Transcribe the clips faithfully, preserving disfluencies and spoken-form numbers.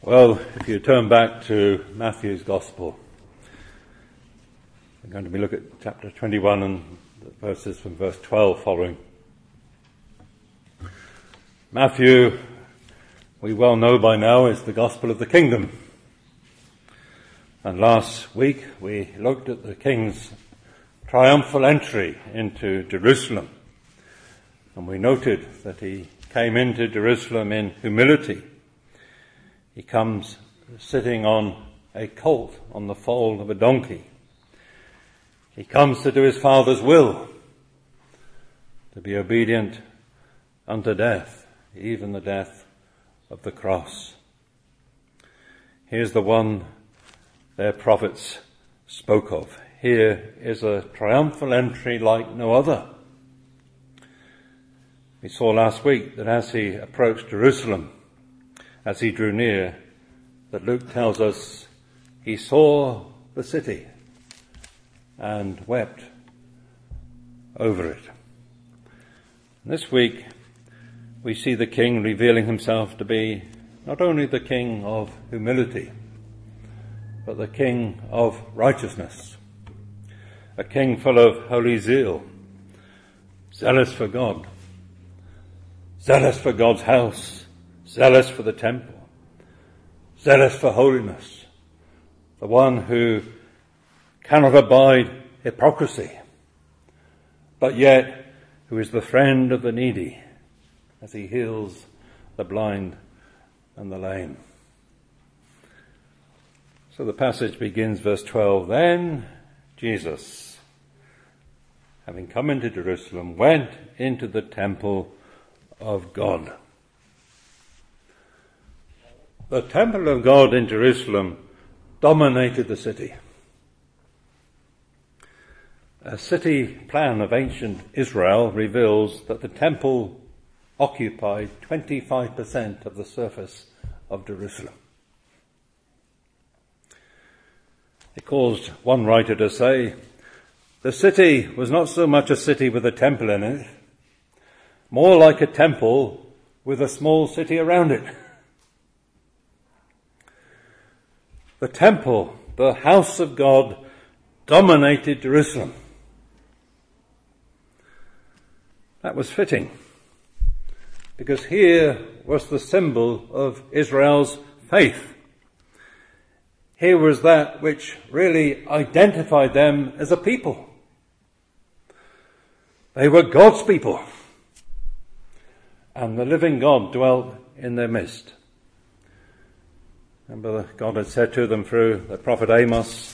Well, if you turn back to Matthew's Gospel, we're going to be looking at chapter twenty-one and the verses from verse twelve following. Matthew, we well know by now, is the Gospel of the Kingdom. And last week we looked at the King's triumphal entry into Jerusalem. And we noted that he came into Jerusalem in humility. He comes sitting on a colt on the foal of a donkey. He comes to do his Father's will, to be obedient unto death, even the death of the cross. Here's the one their prophets spoke of. Here is a triumphal entry like no other. We saw last week that as he approached Jerusalem, as he drew near, that Luke tells us he saw the city and wept over it. This week we see the King revealing himself to be not only the King of humility, but the King of righteousness, a King full of holy zeal, zealous for God, zealous for God's house, zealous for the temple, zealous for holiness, the one who cannot abide hypocrisy, but yet who is the friend of the needy as he heals the blind and the lame. So the passage begins, verse twelve, Then Jesus, having come into Jerusalem, went into the temple of God. The temple of God in Jerusalem dominated the city. A city plan of ancient Israel reveals that the temple occupied twenty-five percent of the surface of Jerusalem. It caused one writer to say, the city was not so much a city with a temple in it, more like a temple with a small city around it. The temple, the house of God, dominated Jerusalem. That was fitting, because here was the symbol of Israel's faith. Here was that which really identified them as a people. They were God's people, and the living God dwelt in their midst. Remember, God had said to them through the prophet Amos,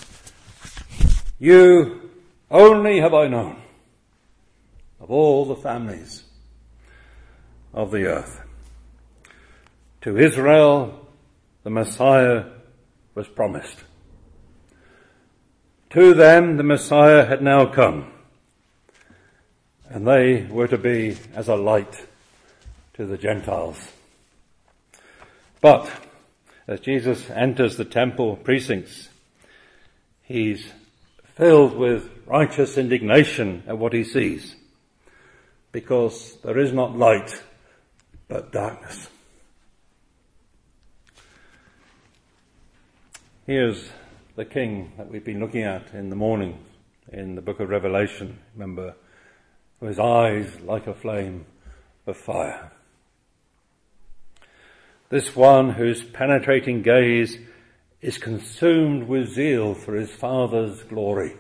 You only have I known of all the families of the earth. To Israel, the Messiah was promised. To them, the Messiah had now come, and they were to be as a light to the Gentiles. But as Jesus enters the temple precincts, he's filled with righteous indignation at what he sees, because there is not light, but darkness. Here's the King that we've been looking at in the morning in the book of Revelation, remember, with his eyes like a flame of fire. This one whose penetrating gaze is consumed with zeal for his Father's glory.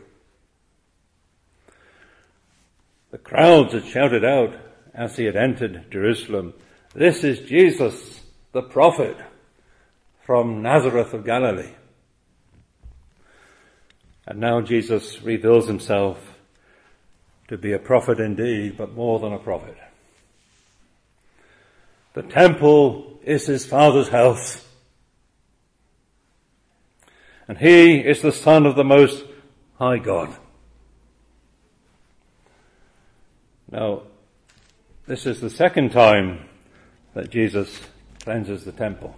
The crowds had shouted out as he had entered Jerusalem, This is Jesus, the prophet from Nazareth of Galilee. And now Jesus reveals himself to be a prophet indeed, but more than a prophet. The temple is his Father's house, and he is the Son of the Most High God. Now, this is the second time that Jesus cleanses the temple.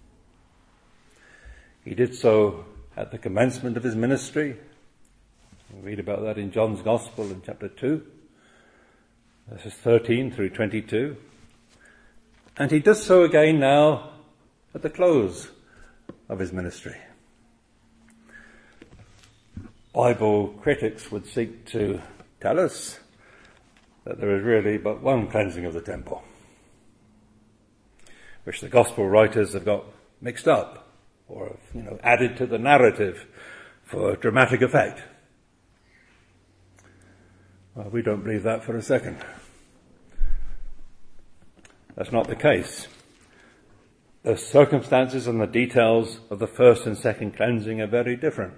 He did so at the commencement of his ministry. We read about that in John's Gospel in chapter two, verses thirteen through twenty-two. And he does so again now at the close of his ministry. Bible critics would seek to tell us that there is really but one cleansing of the temple, which the gospel writers have got mixed up or, you know, added to the narrative for dramatic effect. Well, we don't believe that for a second. That's not the case. The circumstances and the details of the first and second cleansing are very different.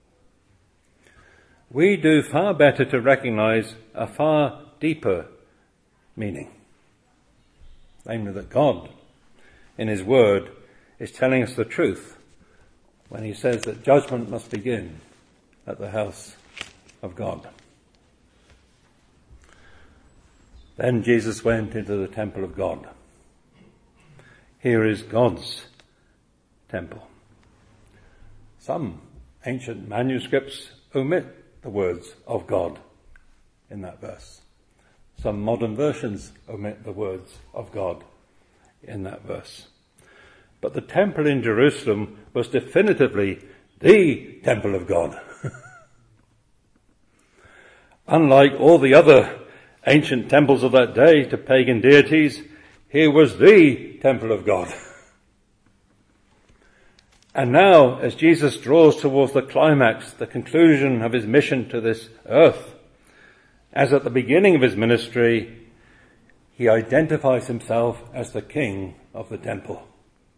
We do far better to recognize a far deeper meaning, namely that God, in his word, is telling us the truth when he says that judgment must begin at the house of God. Then Jesus went into the temple of God. Here is God's temple. Some ancient manuscripts omit the words of God in that verse. Some modern versions omit the words of God in that verse. But the temple in Jerusalem was definitively the temple of God. Unlike all the other ancient temples of that day to pagan deities, here was the temple of God. And now, as Jesus draws towards the climax, the conclusion of his mission to this earth, as at the beginning of his ministry, he identifies himself as the king of the temple.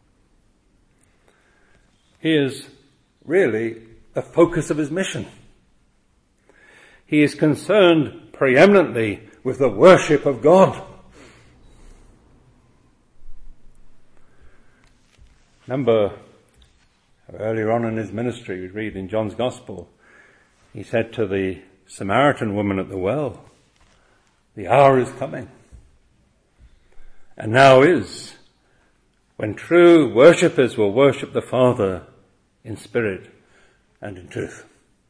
He is really the focus of his mission. He is concerned preeminently with the worship of God. Remember, earlier on in his ministry, we read in John's Gospel, he said to the Samaritan woman at the well, "The hour is coming, and now is, when true worshippers will worship the Father in spirit and in truth."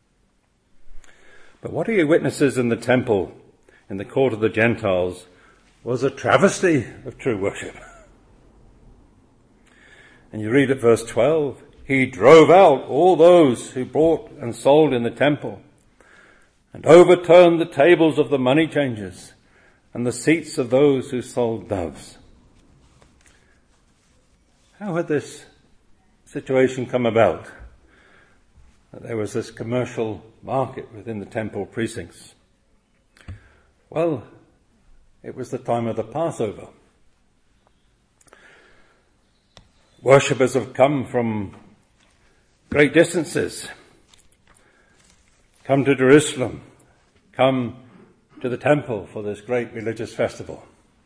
But what he witnesses in the temple, in the court of the Gentiles, was a travesty of true worship. And you read at verse twelve, he drove out all those who bought and sold in the temple, and overturned the tables of the money changers and the seats of those who sold doves. How had this situation come about? That there was this commercial market within the temple precincts. Well, it was the time of the Passover. Worshippers have come from great distances, come to Jerusalem, come to the temple for this great religious festival.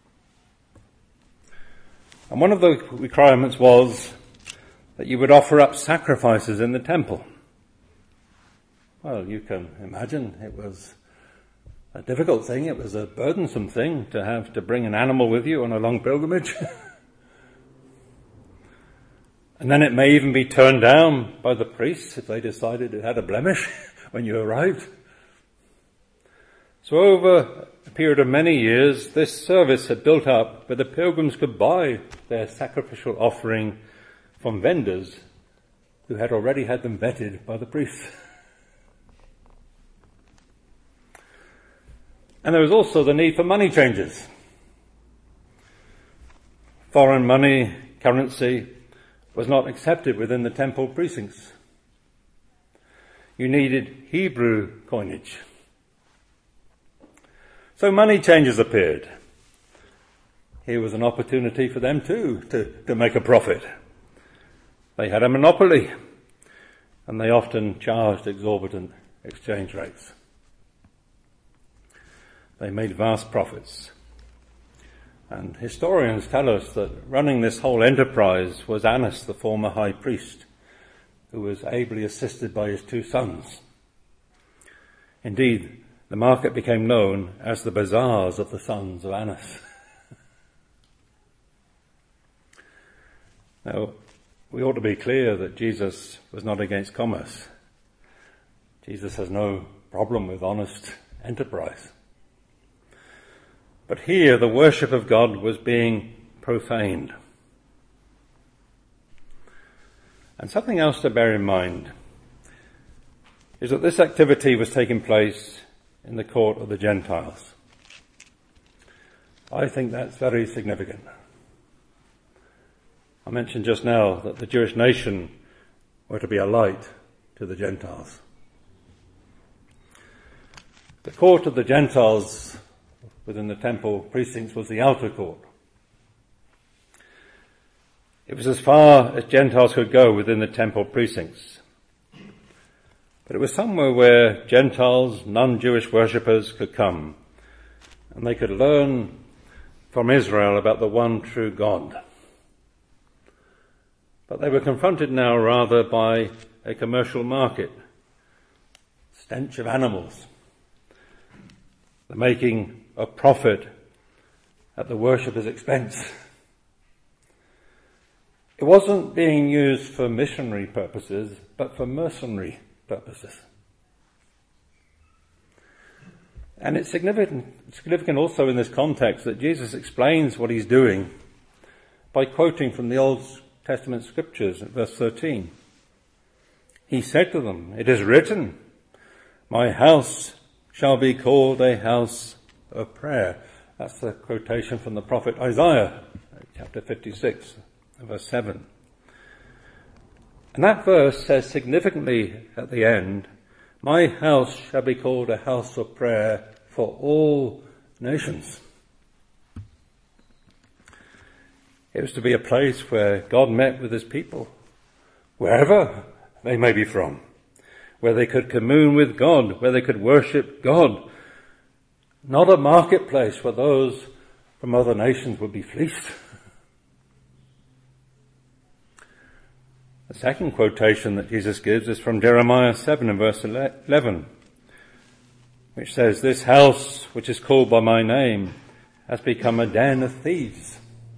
And one of the requirements was that you would offer up sacrifices in the temple. Well, you can imagine it was a difficult thing. It was a burdensome thing to have to bring an animal with you on a long pilgrimage. And then it may even be turned down by the priests if they decided it had a blemish when you arrived. So over a period of many years, this service had built up where the pilgrims could buy their sacrificial offering from vendors who had already had them vetted by the priests. And there was also the need for money changers. Foreign money, currency, was not accepted within the temple precincts. You needed Hebrew coinage. So money changers appeared. Here was an opportunity for them too to, to make a profit. They had a monopoly, and they often charged exorbitant exchange rates. They made vast profits. And historians tell us that running this whole enterprise was Annas, the former high priest, who was ably assisted by his two sons. Indeed, the market became known as the bazaars of the sons of Annas. Now, we ought to be clear that Jesus was not against commerce. Jesus has no problem with honest enterprise. But here the worship of God was being profaned. And something else to bear in mind is that this activity was taking place in the court of the Gentiles. I think that's very significant. I mentioned just now that the Jewish nation were to be a light to the Gentiles. The court of the Gentiles within the temple precincts was the outer court. It was as far as Gentiles could go within the temple precincts. But it was somewhere where Gentiles, non-Jewish worshippers could come, and they could learn from Israel about the one true God. But they were confronted now rather by a commercial market, stench of animals, the making of profit at the worshipper's expense. It wasn't being used for missionary purposes, but for mercenary purposes. And it's significant, significant also in this context that Jesus explains what he's doing by quoting from the Old Testament scriptures at verse thirteen. He said to them, "It is written, my house shall be called a house of prayer." That's the quotation from the prophet Isaiah, chapter fifty-six, verse seven. And that verse says significantly at the end, "My house shall be called a house of prayer for all nations." It was to be a place where God met with his people, wherever they may be from, where they could commune with God, where they could worship God. Not a marketplace where those from other nations would be fleeced. The second quotation that Jesus gives is from Jeremiah seven and verse eleven, which says, "This house, which is called by my name, has become a den of thieves."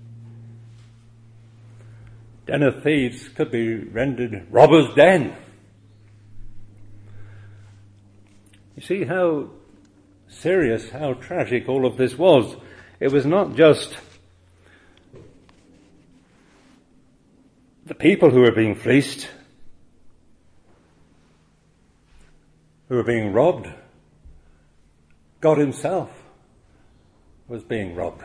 Den of thieves could be rendered robber's den. You see how serious, how tragic all of this was. It was not just the people who were being fleeced, who were being robbed. God himself was being robbed.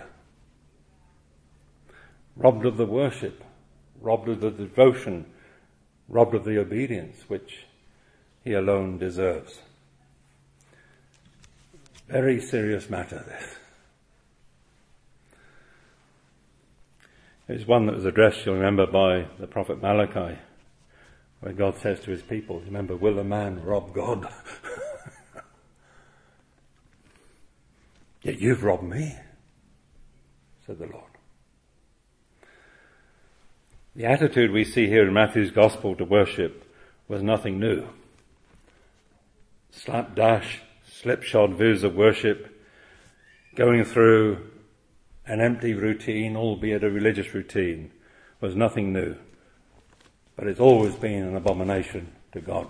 Robbed of the worship, robbed of the devotion, robbed of the obedience which he alone deserves. Very serious matter, this. It was one that was addressed, you'll remember, by the prophet Malachi, where God says to his people, remember, will a man rob God? Yet you've robbed me, said the Lord. The attitude we see here in Matthew's Gospel to worship was nothing new. Slapdash, slipshod views of worship, going through an empty routine, albeit a religious routine, was nothing new. But it's always been an abomination to God.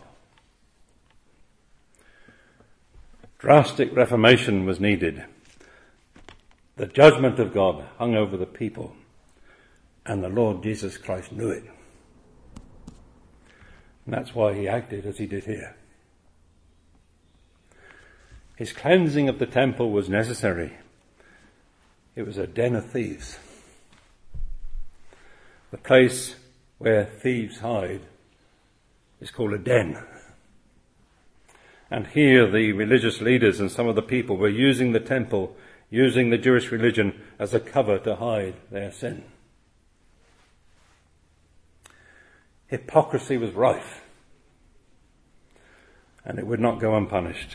Drastic reformation was needed. The judgment of God hung over the people, and the Lord Jesus Christ knew it. And that's why he acted as he did here. His cleansing of the temple was necessary. It was a den of thieves. The place where thieves hide is called a den. And here the religious leaders and some of the people were using the temple, using the Jewish religion as a cover to hide their sin. Hypocrisy was rife, and it would not go unpunished.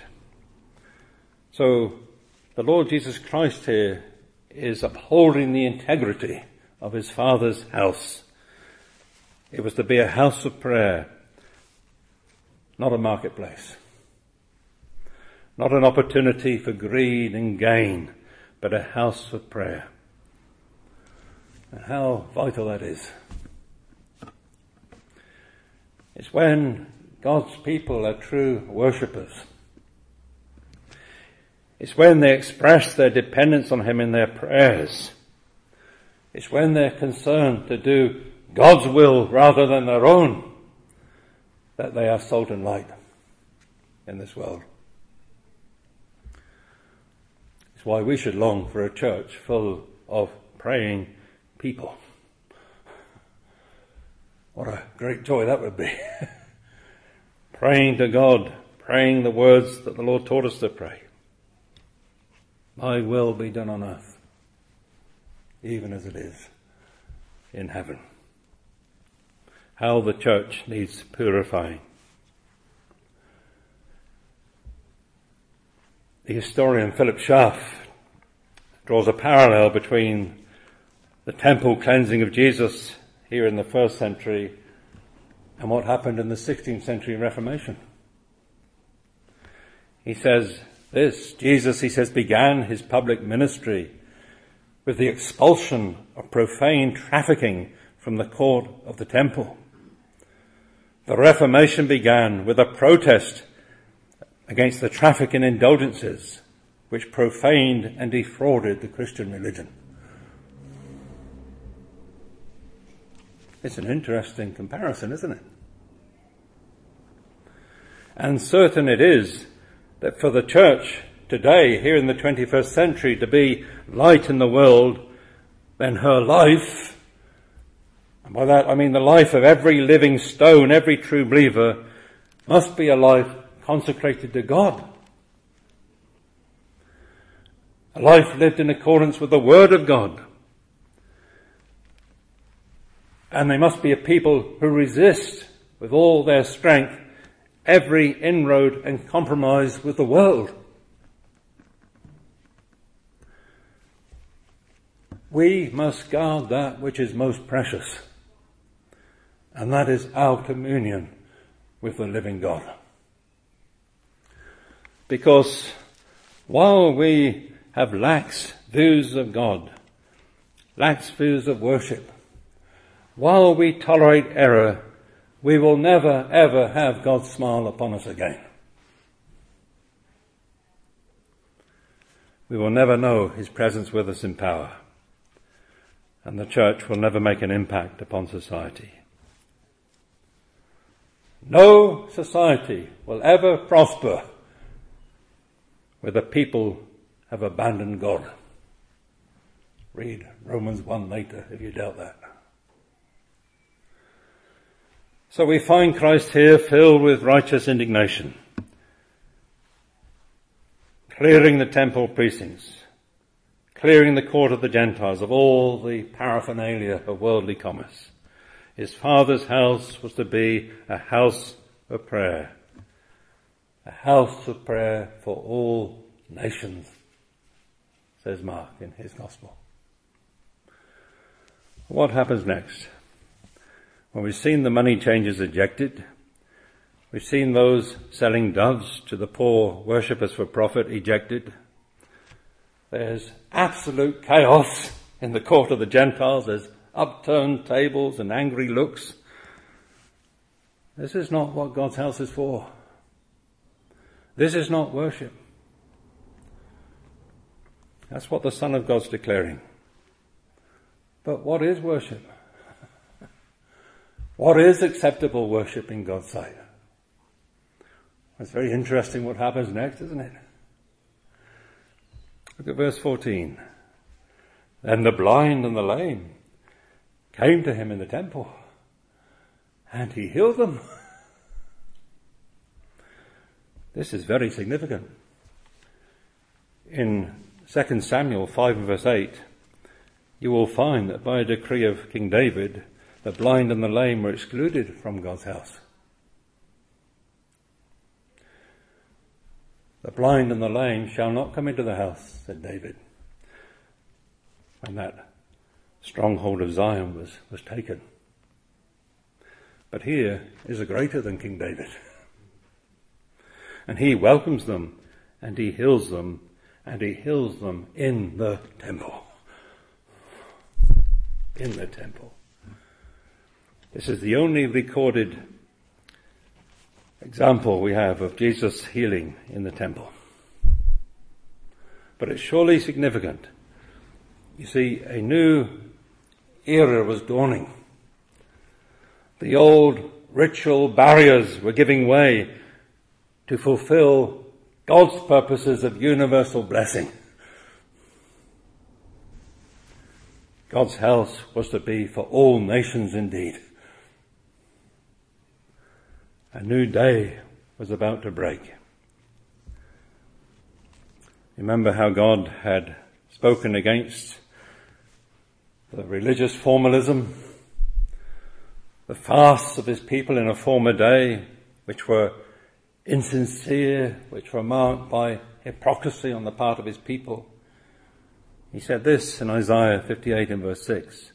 So the Lord Jesus Christ here is upholding the integrity of his Father's house. It was to be a house of prayer, not a marketplace. Not an opportunity for greed and gain, but a house of prayer. And how vital that is. It's when God's people are true worshippers. It's when they express their dependence on him in their prayers. It's when they're concerned to do God's will rather than their own that they are salt and light in this world. It's why we should long for a church full of praying people. What a great joy that would be. Praying to God, praying the words that the Lord taught us to pray. Thy will be done on earth, even as it is in heaven. How the church needs purifying. The historian Philip Schaff draws a parallel between the temple cleansing of Jesus here in the first century and what happened in the sixteenth century Reformation. He says this, Jesus, he says, began his public ministry with the expulsion of profane trafficking from the court of the temple. The Reformation began with a protest against the traffic in indulgences which profaned and defrauded the Christian religion. It's an interesting comparison, isn't it? And certain it is that for the church today, here in the twenty-first century, to be light in the world, then her life, and by that I mean the life of every living stone, every true believer, must be a life consecrated to God. A life lived in accordance with the Word of God. And they must be a people who resist with all their strength every inroad and compromise with the world. We must guard that which is most precious, and that is our communion with the living God. Because while we have lax views of God, lax views of worship, while we tolerate error, we will never ever have God's smile upon us again. We will never know his presence with us in power, and the church will never make an impact upon society. No society will ever prosper where the people have abandoned God. Read Romans one later if you doubt that. So we find Christ here filled with righteous indignation, clearing the temple precincts, clearing the court of the Gentiles of all the paraphernalia of worldly commerce. His Father's house was to be a house of prayer, a house of prayer for all nations, says Mark in his Gospel. What happens next? Well, we've seen the money changers ejected. We've seen those selling doves to the poor worshippers for profit ejected. There's absolute chaos in the court of the Gentiles. There's upturned tables and angry looks. This is not what God's house is for. This is not worship. That's what the Son of God's declaring. But what is worship? What is acceptable worship in God's sight? It's very interesting what happens next, isn't it? Look at verse fourteen. Then the blind and the lame came to him in the temple, and he healed them. This is very significant. In Second Samuel five and verse eight, you will find that by a decree of King David, the blind and the lame were excluded from God's house. The blind and the lame shall not come into the house, said David, when that stronghold of Zion was, was taken. But here is a greater than King David. And he welcomes them, and he heals them, and he heals them in the temple. In the temple. This is the only recorded example we have of Jesus healing in the temple. But it's surely significant. You see, a new era was dawning. The old ritual barriers were giving way to fulfill God's purposes of universal blessing. God's house was to be for all nations indeed. A new day was about to break. Remember how God had spoken against the religious formalism, the fasts of his people in a former day, which were insincere, which were marked by hypocrisy on the part of his people. He said this in Isaiah fifty-eight and verse six.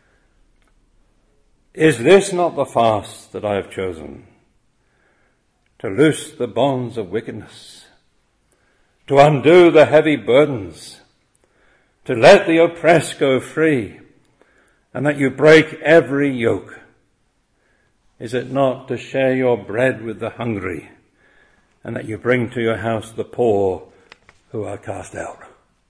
Is this not the fast that I have chosen? To loose the bonds of wickedness, to undo the heavy burdens, to let the oppressed go free, and that you break every yoke. Is it not to share your bread with the hungry, and that you bring to your house the poor who are cast out?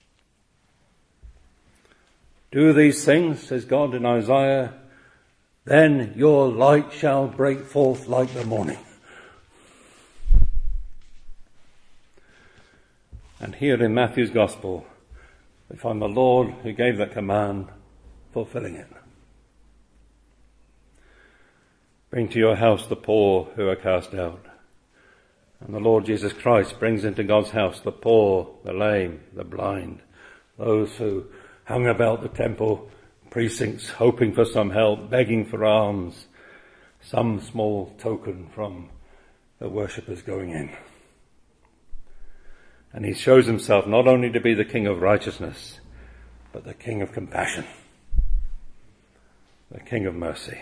Do these things, says God in Isaiah, then your light shall break forth like the morning. And here in Matthew's Gospel, we find the Lord who gave that command fulfilling it. Bring to your house the poor who are cast out. And the Lord Jesus Christ brings into God's house the poor, the lame, the blind, those who hung about the temple precincts hoping for some help, begging for alms, some small token from the worshippers going in. And he shows himself not only to be the King of righteousness, but the King of compassion, the King of mercy.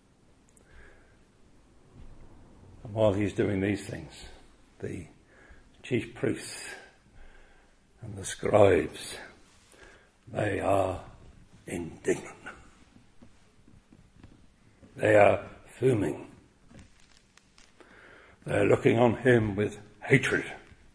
And while he's doing these things, the chief priests and the scribes, they are indignant. They are fuming. They're looking on him with hatred.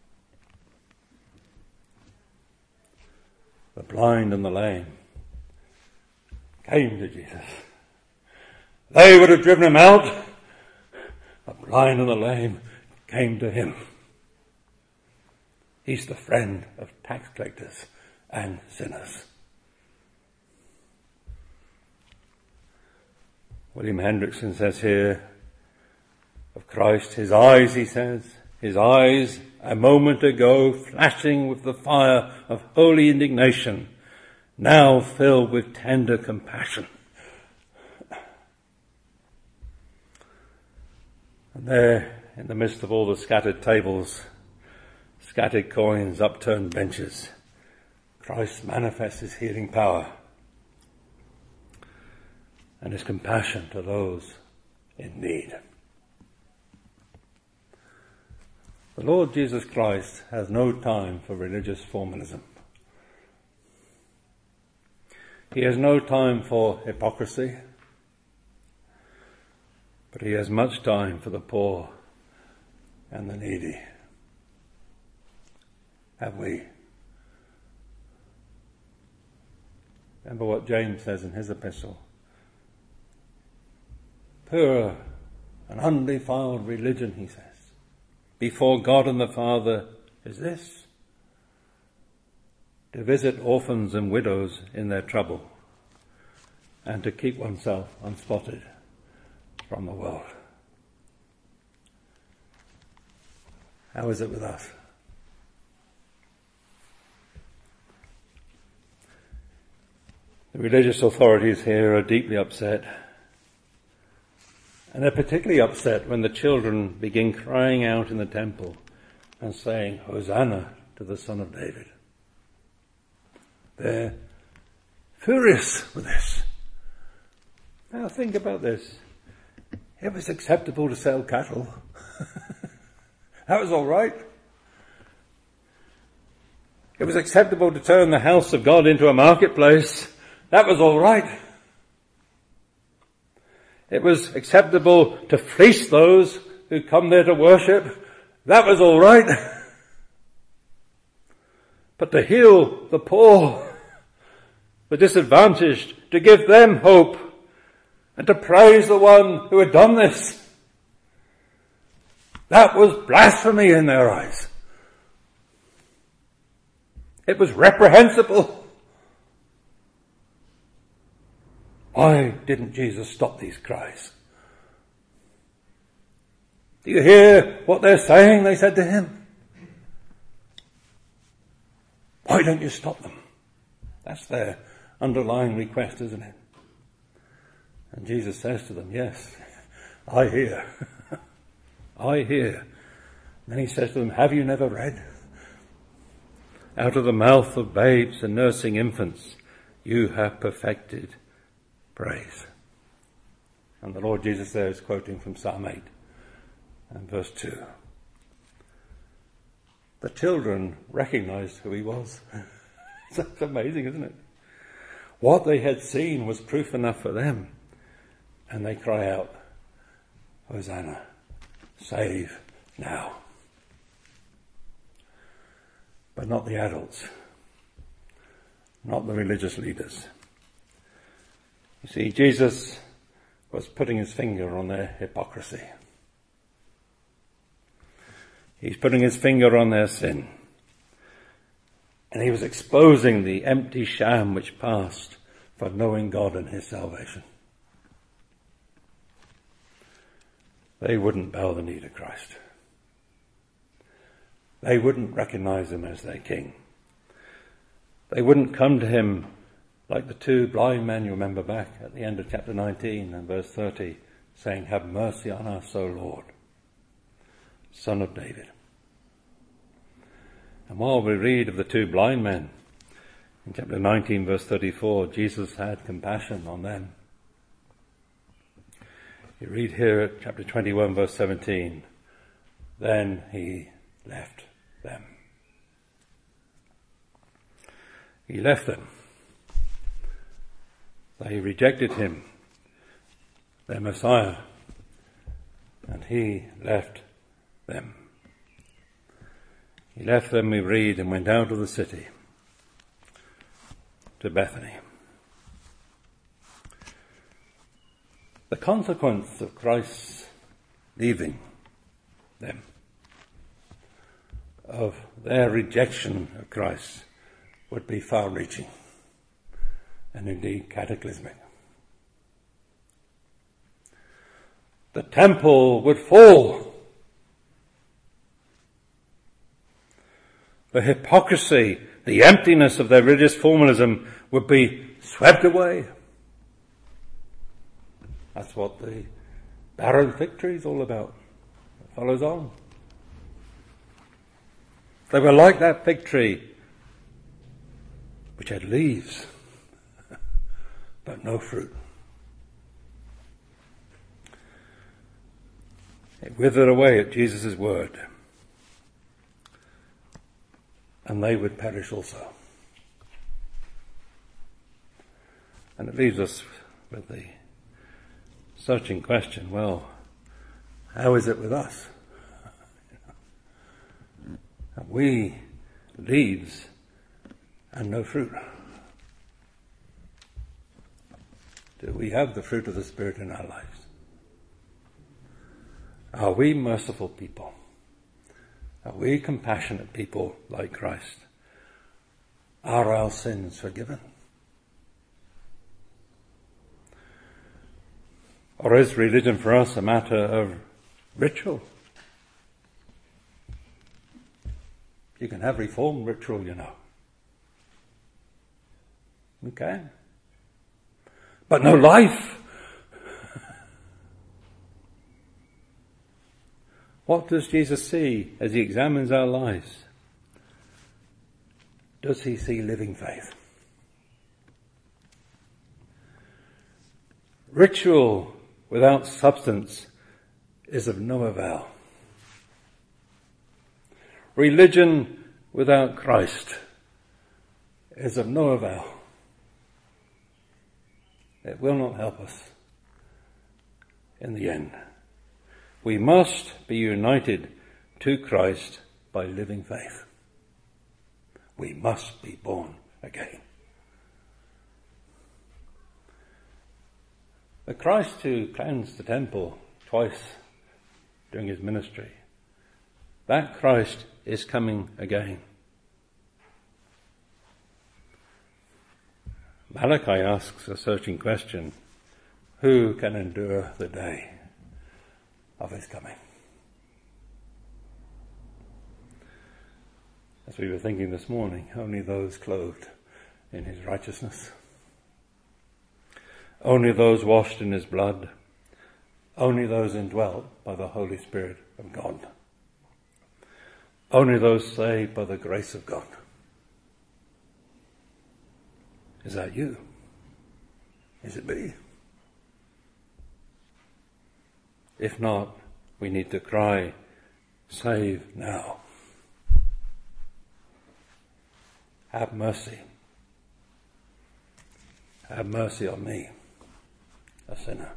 The blind and the lame came to Jesus. They would have driven him out. The blind and the lame came to him. He's the friend of tax collectors and sinners. William Hendrickson says here of Christ, his eyes, he says, his eyes a moment ago flashing with the fire of holy indignation, now filled with tender compassion. And there, in the midst of all the scattered tables, scattered coins, upturned benches, Christ manifests his healing power and his compassion to those in need. The Lord Jesus Christ has no time for religious formalism. He has no time for hypocrisy, but he has much time for the poor and the needy. Have we? Remember what James says in his epistle. Pure and undefiled religion, he says, before God and the Father is this: to visit orphans and widows in their trouble, and to keep oneself unspotted from the world. How is it with us? The religious authorities here are deeply upset. And they're particularly upset when the children begin crying out in the temple and saying, Hosanna to the Son of David. They're furious with this. Now think about this. It was acceptable to sell cattle. That was all right. It was acceptable to turn the house of God into a marketplace. That was all right. It was acceptable to fleece those who come there to worship. That was all right. But to heal the poor, the disadvantaged, to give them hope, and to praise the one who had done this, That was blasphemy in their eyes. It was reprehensible. Why didn't Jesus stop these cries? Do you hear what they're saying? They said to him. Why don't you stop them? That's their underlying request, isn't it? And Jesus says to them, yes, I hear. I hear. Then he says to them, have you never read? Out of the mouth of babes and nursing infants, you have perfected praise. And the Lord Jesus there is quoting from Psalm eight and verse two. The children recognized who he was. That's amazing, isn't it? What they had seen was proof enough for them. And they cry out, Hosanna, save now. But not the adults, not the religious leaders. You see, Jesus was putting his finger on their hypocrisy. He's putting his finger on their sin. And he was exposing the empty sham which passed for knowing God and his salvation. They wouldn't bow the knee to Christ. They wouldn't recognize him as their king. They wouldn't come to him like the two blind men you remember back at the end of chapter nineteen and verse thirty, saying, have mercy on us, O Lord, Son of David. And while we read of the two blind men in chapter nineteen verse thirty-four, Jesus had compassion on them. You read here at chapter twenty-one verse seventeen, then he left them. He left them. They rejected him, their Messiah, and he left them. He left them, we read, and went out of the city to Bethany. The consequence of Christ's leaving them, of their rejection of Christ, would be far-reaching and indeed cataclysmic. The temple would fall. The hypocrisy, the emptiness of their religious formalism would be swept away. That's what the barren fig tree is all about. It follows on. They were like that fig tree which had leaves but no fruit. It withered away at Jesus' word, and they would perish also. And it leaves us with the searching question, well, how is it with us? Have we leaves and no fruit? Do we have the fruit of the Spirit in our lives? Are we merciful people? Are we compassionate people like Christ? Are our sins forgiven? Or is religion for us a matter of ritual? You can have reform ritual, you know. Okay. But no life. What does Jesus see as he examines our lives? Does he see living faith? Ritual without substance is of no avail. Religion without Christ is of no avail. It will not help us in the end. We must be united to Christ by living faith. We must be born again. The Christ who cleansed the temple twice during his ministry That Christ is coming again. Malachi asks a searching question: who can endure the day of his coming? As we were thinking this morning, only those clothed in his righteousness, only those washed in his blood, only those indwelt by the Holy Spirit of God, only those saved by the grace of God. Is that you? Is it me? If not, we need to cry, save now. Have mercy. Have mercy on me, a sinner.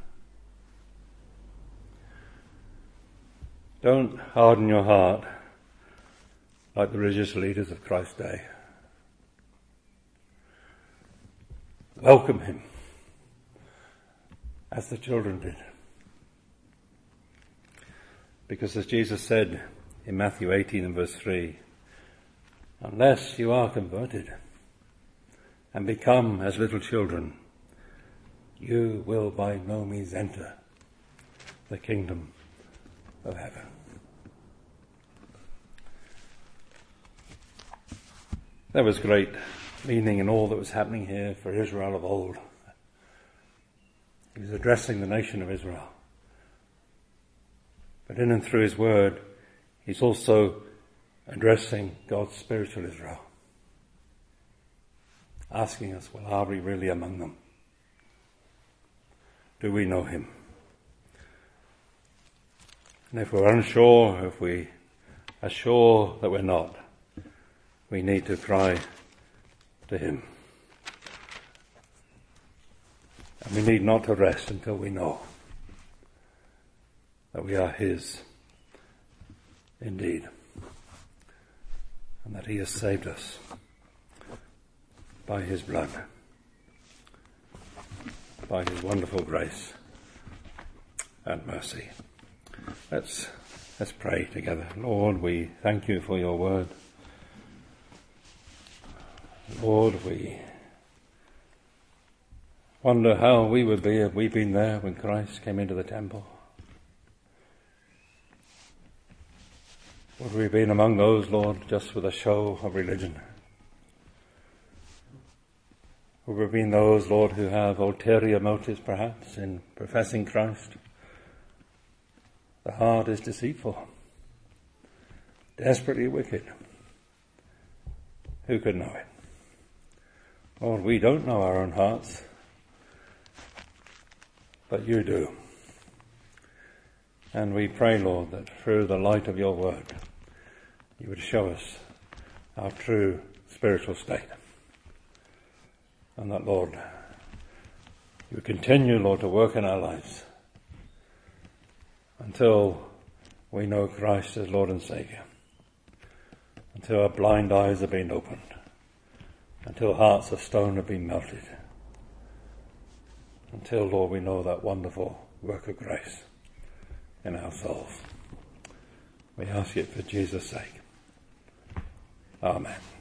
Don't harden your heart like the religious leaders of Christ's day. Welcome him, as the children did. Because as Jesus said in Matthew eighteen and verse three, unless you are converted and become as little children, you will by no means enter the kingdom of heaven. There was great meaning in all that was happening here for Israel of old. He was addressing the nation of Israel. But in and through his word, he's also addressing God's spiritual Israel, asking us, well, are we really among them? Do we know him? And if we're unsure, if we are sure that we're not, we need to cry to him. And we need not to rest until we know that we are his indeed, and that he has saved us by his blood, by his wonderful grace and mercy. Let's, let's pray together. Lord, we thank you for your word. Lord, we wonder how we would be if we'd been there when Christ came into the temple. Would we have been among those, Lord, just with a show of religion? Would we have been those, Lord, who have ulterior motives, perhaps, in professing Christ? The heart is deceitful, desperately wicked. Who could know it? Lord, we don't know our own hearts, but you do. And we pray, Lord, that through the light of your word, you would show us our true spiritual state. And that, Lord, you would continue, Lord, to work in our lives until we know Christ as Lord and Saviour, until our blind eyes have been opened, until hearts of stone have been melted, until, Lord, we know that wonderful work of grace in our souls. We ask it for Jesus' sake. Amen.